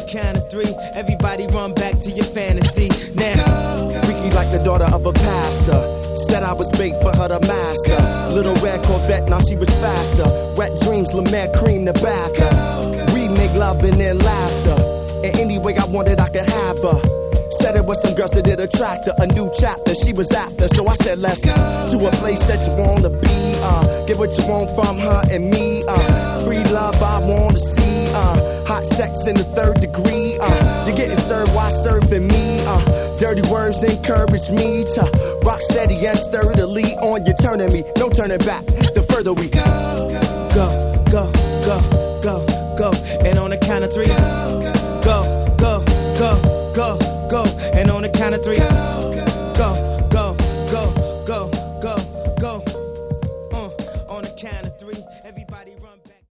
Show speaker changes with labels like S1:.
S1: count of three, everybody run back to your fantasy. Now,
S2: freaky like the daughter of a pastor. Said I was bait for her to master. Little red Corvette, now she was faster. Wet dreams, La Mer cream the backer. We make love and then laughter. And any way I wanted, I could have her. Said it was some girls that did attract her. A new chapter she was after. So I said, let's go to a place that you wanna be. Get what you want from her and me. Free love I wanna see. Hot sex in the third degree. You're getting served while serving me. Dirty words encourage me to rock steady and sturdily on your turning me. No turning back. The further we go,
S1: go, go, go, go, go. And on the count of three, go, go, go, go, go. And on the count of three,